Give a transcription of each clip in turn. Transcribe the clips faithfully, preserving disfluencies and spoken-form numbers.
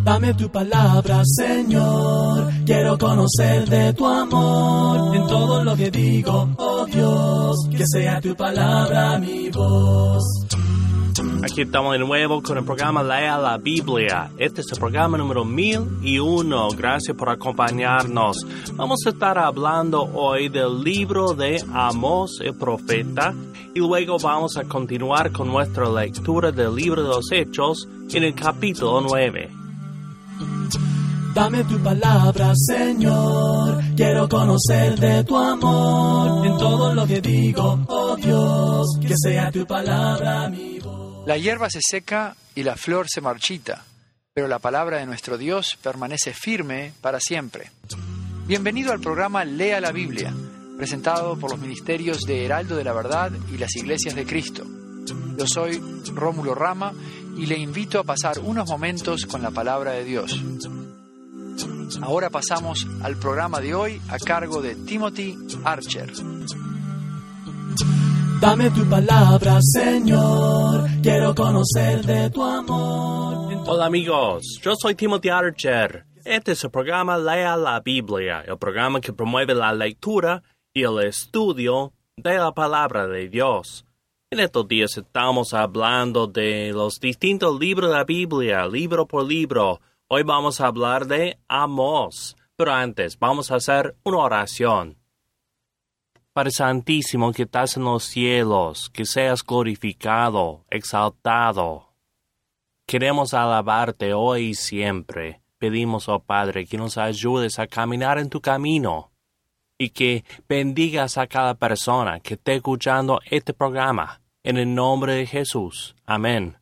Dame tu palabra, Señor, quiero conocer de tu amor. En todo lo que digo, oh Dios, que sea tu palabra mi voz. Aquí estamos de nuevo con el programa Lea la Biblia. Este es el programa número mil y uno. Gracias por acompañarnos. Vamos a estar hablando hoy del libro de Amós el profeta y luego vamos a continuar con nuestra lectura del libro de los Hechos en el capítulo nueve. Dame tu palabra, Señor, quiero conocer de tu amor. En todo lo que digo, oh Dios, que sea tu palabra mi voz. La hierba se seca y la flor se marchita, pero la palabra de nuestro Dios permanece firme para siempre. Bienvenido al programa Lea la Biblia, presentado por los ministerios de Heraldo de la Verdad y las Iglesias de Cristo. Yo soy Rómulo Rama y le invito a pasar unos momentos con la palabra de Dios. Ahora pasamos al programa de hoy a cargo de Timothy Archer. Dame tu palabra, Señor, quiero conocer de tu amor. Hola amigos, yo soy Timothy Archer. Este es el programa Lea la Biblia, el programa que promueve la lectura y el estudio de la palabra de Dios. En estos días estamos hablando de los distintos libros de la Biblia, libro por libro. Hoy vamos a hablar de Amós, pero antes vamos a hacer una oración. Padre Santísimo que estás en los cielos, que seas glorificado, exaltado. Queremos alabarte hoy y siempre. Pedimos, oh Padre, que nos ayudes a caminar en tu camino y que bendigas a cada persona que esté escuchando este programa. En el nombre de Jesús. Amén.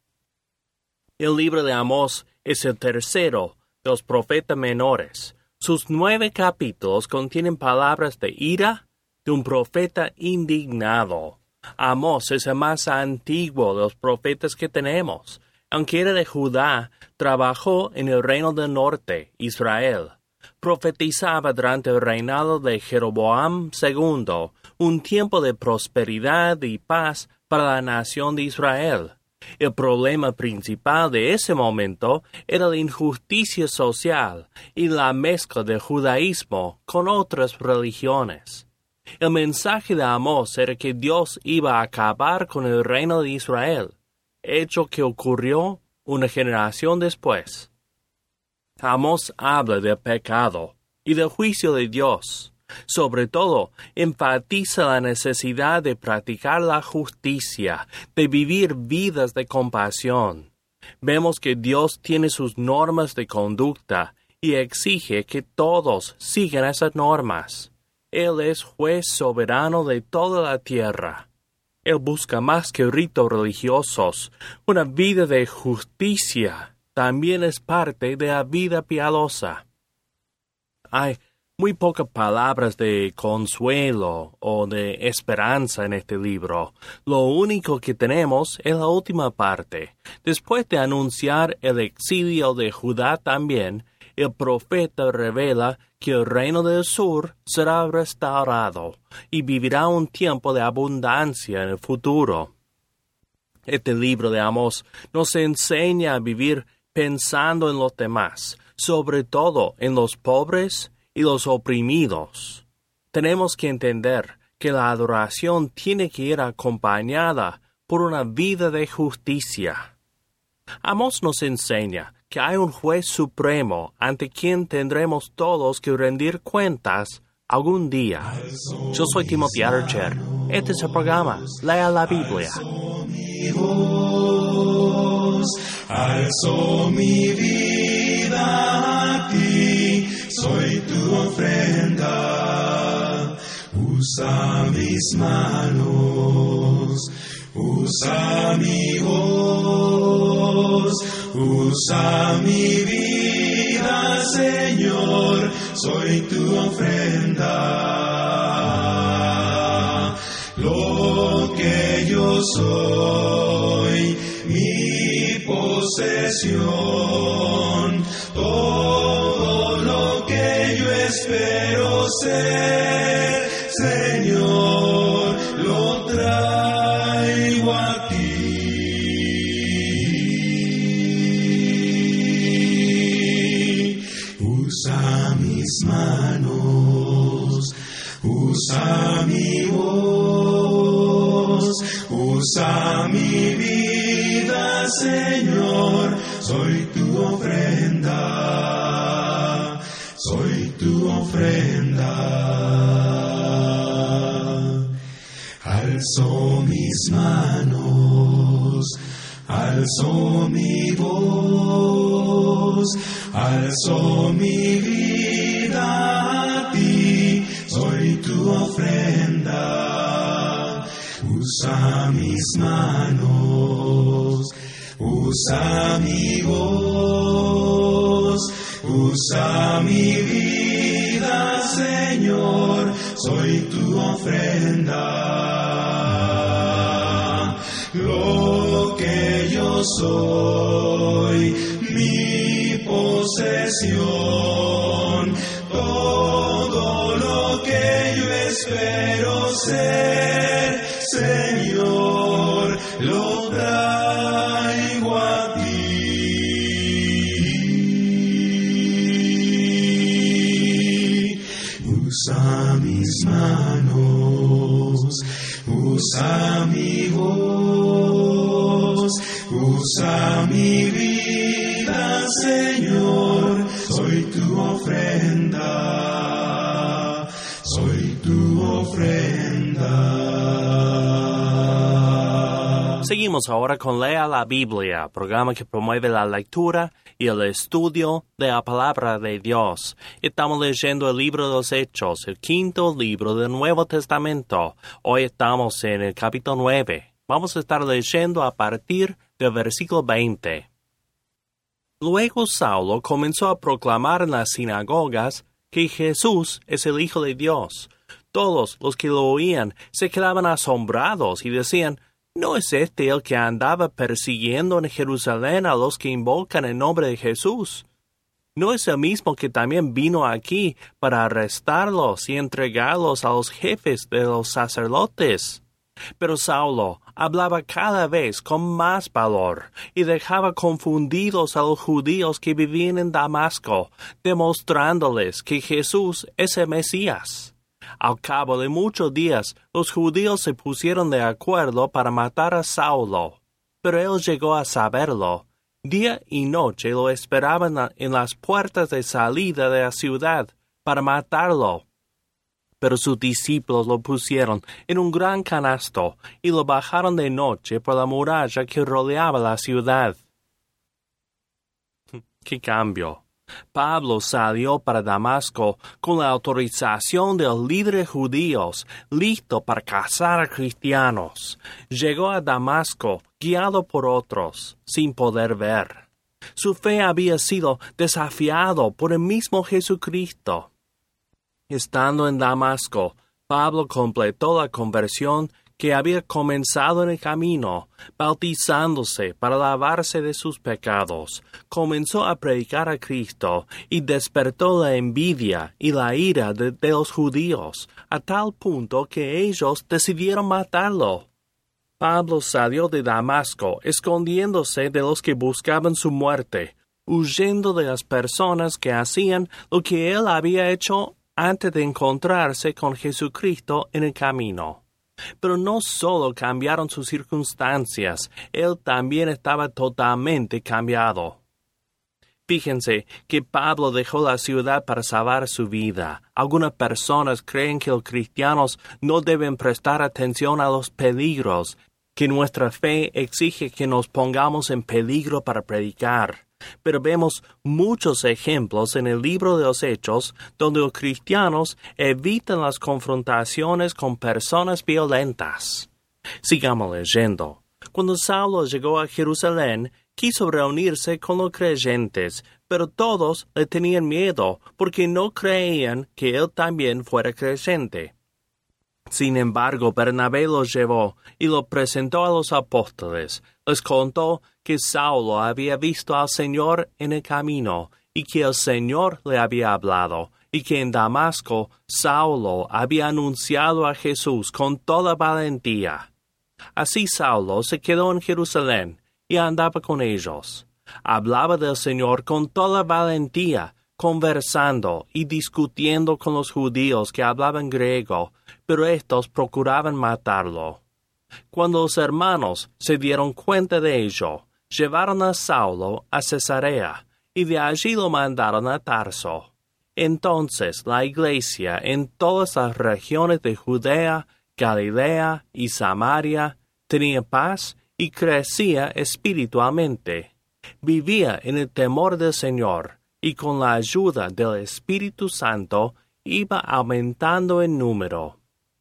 El libro de Amós es el tercero de los profetas menores. Sus nueve capítulos contienen palabras de ira de un profeta indignado. Amós es el más antiguo de los profetas que tenemos. Aunque era de Judá, trabajó en el reino del norte, Israel. Profetizaba durante el reinado de Jeroboam segundo, un tiempo de prosperidad y paz para la nación de Israel. El problema principal de ese momento era la injusticia social y la mezcla del judaísmo con otras religiones. El mensaje de Amós era que Dios iba a acabar con el reino de Israel, hecho que ocurrió una generación después. Amós habla del pecado y del juicio de Dios. Sobre todo, enfatiza la necesidad de practicar la justicia, de vivir vidas de compasión. Vemos que Dios tiene sus normas de conducta y exige que todos sigan esas normas. Él es juez soberano de toda la tierra. Él busca más que ritos religiosos. Una vida de justicia también es parte de la vida piadosa. Hay muy pocas palabras de consuelo o de esperanza en este libro. Lo único que tenemos es la última parte. Después de anunciar el exilio de Judá también, el profeta revela que el reino del sur será restaurado y vivirá un tiempo de abundancia en el futuro. Este libro de Amós nos enseña a vivir pensando en los demás, sobre todo en los pobres y los oprimidos. Tenemos que entender que la adoración tiene que ir acompañada por una vida de justicia. Amós nos enseña que hay un juez supremo ante quien tendremos todos que rendir cuentas algún día. Yo soy Timothy Archer. Este es el programa Lea la Biblia. Alzo mi vida a ti, soy tu ofrenda. Usa mis manos, usa mi voz, usa mi vida, Señor, soy tu ofrenda. Lo que yo soy, mi posesión, todo lo que yo espero ser, Señor, lo traigo a ti. manos. Usa mi voz, usa mi vida, Señor. Soy tu ofrenda, soy tu ofrenda. Alzo mis manos, alzo mi voz, alzo mi vida a ti, soy tu ofrenda. Usa mis manos, usa mi voz, usa mi vida, Señor, soy tu ofrenda. Lo que yo soy, mi posesión, todo lo que yo espero ser, Señor, lo traigo a ti. Usa mis manos, usa mi voz, usa mi vida, Señor, soy tu ofrenda, soy tu ofrenda. Seguimos ahora con Lea la Biblia, programa que promueve la lectura y el estudio de la palabra de Dios. Estamos leyendo el libro de los Hechos, el quinto libro del Nuevo Testamento. Hoy estamos en el capítulo nueve. Vamos a estar leyendo a partir del versículo veinte. Luego Saulo comenzó a proclamar en las sinagogas que Jesús es el Hijo de Dios. Todos los que lo oían se quedaban asombrados y decían: ¿no es este el que andaba persiguiendo en Jerusalén a los que invocan el nombre de Jesús? ¿No es el mismo que también vino aquí para arrestarlos y entregarlos a los jefes de los sacerdotes? Pero Saulo hablaba cada vez con más valor y dejaba confundidos a los judíos que vivían en Damasco, demostrándoles que Jesús es el Mesías. Al cabo de muchos días, los judíos se pusieron de acuerdo para matar a Saulo, pero él llegó a saberlo. Día y noche lo esperaban en las puertas de salida de la ciudad para matarlo. Pero sus discípulos lo pusieron en un gran canasto y lo bajaron de noche por la muralla que rodeaba la ciudad. ¡Qué cambio! Pablo salió para Damasco con la autorización de los líderes judíos, listo para cazar a cristianos. Llegó a Damasco guiado por otros, sin poder ver. Su fe había sido desafiado por el mismo Jesucristo. Estando en Damasco, Pablo completó la conversión que había comenzado en el camino, bautizándose para lavarse de sus pecados. Comenzó a predicar a Cristo y despertó la envidia y la ira de, de los judíos, a tal punto que ellos decidieron matarlo. Pablo salió de Damasco, escondiéndose de los que buscaban su muerte, huyendo de las personas que hacían lo que él había hecho antes de encontrarse con Jesucristo en el camino. Pero no solo cambiaron sus circunstancias, él también estaba totalmente cambiado. Fíjense que Pablo dejó la ciudad para salvar su vida. Algunas personas creen que los cristianos no deben prestar atención a los peligros, que nuestra fe exige que nos pongamos en peligro para predicar. Pero vemos muchos ejemplos en el libro de los Hechos donde los cristianos evitan las confrontaciones con personas violentas. Sigamos leyendo. Cuando Saulo llegó a Jerusalén, quiso reunirse con los creyentes, pero todos le tenían miedo porque no creían que él también fuera creyente. Sin embargo, Bernabé lo llevó y lo presentó a los apóstoles. Les contó que Saulo había visto al Señor en el camino y que el Señor le había hablado, y que en Damasco Saulo había anunciado a Jesús con toda valentía. Así Saulo se quedó en Jerusalén y andaba con ellos. Hablaba del Señor con toda valentía, conversando y discutiendo con los judíos que hablaban griego, pero estos procuraban matarlo. Cuando los hermanos se dieron cuenta de ello, llevaron a Saulo a Cesarea, y de allí lo mandaron a Tarso. Entonces la iglesia en todas las regiones de Judea, Galilea y Samaria tenía paz y crecía espiritualmente. Vivía en el temor del Señor, y con la ayuda del Espíritu Santo iba aumentando en número.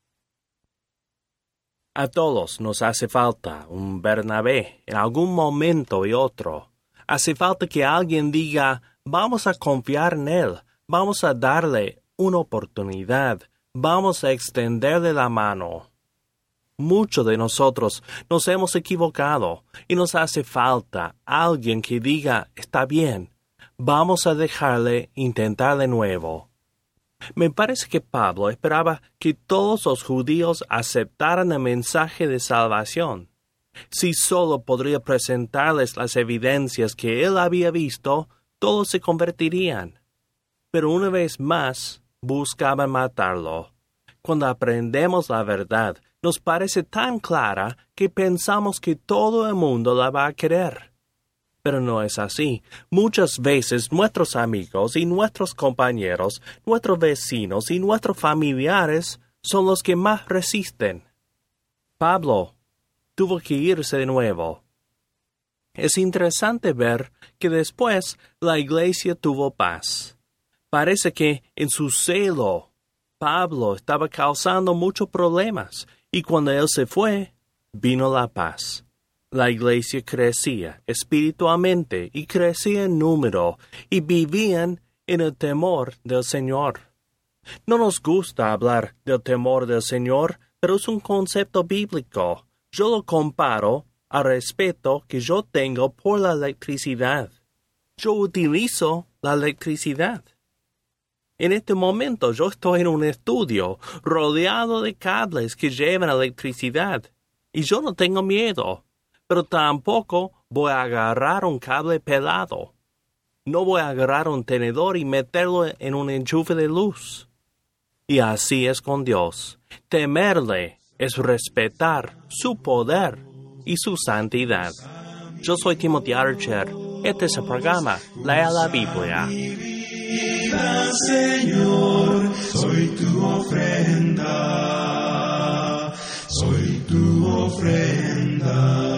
A todos nos hace falta un Bernabé en algún momento y otro. Hace falta que alguien diga, vamos a confiar en él, vamos a darle una oportunidad, vamos a extenderle la mano. Muchos de nosotros nos hemos equivocado y nos hace falta alguien que diga, está bien, vamos a dejarle intentar de nuevo. Me parece que Pablo esperaba que todos los judíos aceptaran el mensaje de salvación. Si solo podría presentarles las evidencias que él había visto, todos se convertirían. Pero una vez más, buscaban matarlo. Cuando aprendemos la verdad, nos parece tan clara que pensamos que todo el mundo la va a querer. Pero no es así. Muchas veces nuestros amigos y nuestros compañeros, nuestros vecinos y nuestros familiares son los que más resisten. Pablo tuvo que irse de nuevo. Es interesante ver que después la iglesia tuvo paz. Parece que en su celo Pablo estaba causando muchos problemas, y cuando él se fue, vino la paz. La iglesia crecía espiritualmente y crecía en número, y vivían en el temor del Señor. No nos gusta hablar del temor del Señor, pero es un concepto bíblico. Yo lo comparo al respeto que yo tengo por la electricidad. Yo utilizo la electricidad. En este momento yo estoy en un estudio rodeado de cables que llevan electricidad, y yo no tengo miedo. Pero tampoco voy a agarrar un cable pelado. No voy a agarrar un tenedor y meterlo en un enchufe de luz. Y así es con Dios. Temerle es respetar su poder y su santidad. Yo soy Timothy Archer. Este es el programa Lea la Biblia. Vida, Señor, soy tu ofrenda. Soy tu ofrenda.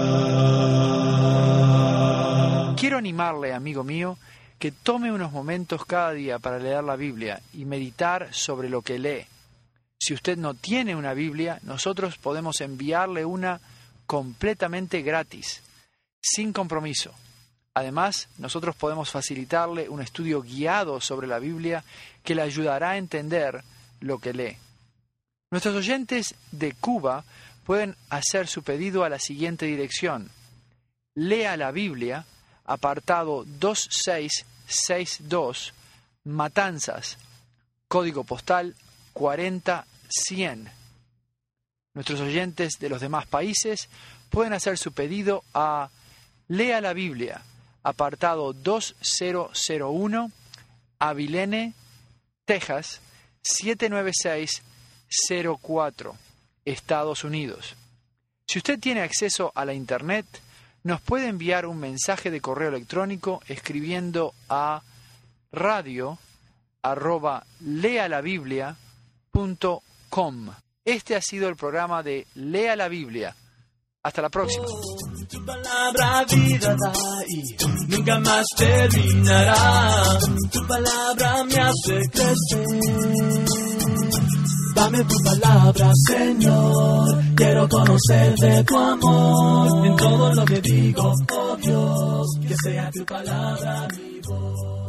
Quiero animarle, amigo mío, que tome unos momentos cada día para leer la Biblia y meditar sobre lo que lee. Si usted no tiene una Biblia, nosotros podemos enviarle una completamente gratis, sin compromiso. Además, nosotros podemos facilitarle un estudio guiado sobre la Biblia que le ayudará a entender lo que lee. Nuestros oyentes de Cuba pueden hacer su pedido a la siguiente dirección: Lea la Biblia, apartado dos seis seis dos, Matanzas, código postal cuarenta cien. Nuestros oyentes de los demás países pueden hacer su pedido a Lea la Biblia, apartado dos mil uno, Abilene, Texas, siete nueve seis cero cuatro, Estados Unidos. Si usted tiene acceso a la Internet, nos puede enviar un mensaje de correo electrónico escribiendo a radio arroba lealabiblia punto com. Este ha sido el programa de Lea la Biblia. Hasta la próxima. Tu palabra vida da y nunca más terminará. Tu palabra me hace crecer. Dame tu palabra, Señor. Quiero conocer de tu amor. En todo lo que digo, oh Dios, que sea tu palabra mi voz.